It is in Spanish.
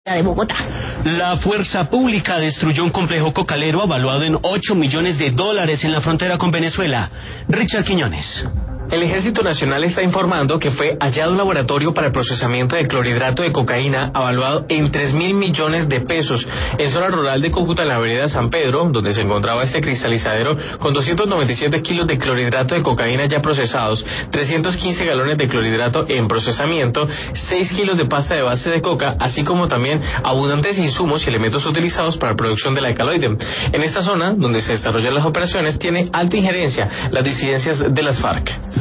de Bogotá. La fuerza pública destruyó un complejo cocalero evaluado en $8 millones en la frontera con Venezuela. Richard Quiñones. El Ejército Nacional está informando que fue hallado un laboratorio para el procesamiento de clorhidrato de cocaína evaluado en 3.000 millones de pesos en zona rural de Cúcuta, en la vereda San Pedro, donde se encontraba este cristalizadero con 297 kilos de clorhidrato de cocaína ya procesados, 315 galones de clorhidrato en procesamiento, 6 kilos de pasta de base de coca, así como también abundantes insumos y elementos utilizados para la producción del alcaloide. En esta zona, donde se desarrollan las operaciones, tiene alta injerencia las disidencias de las FARC.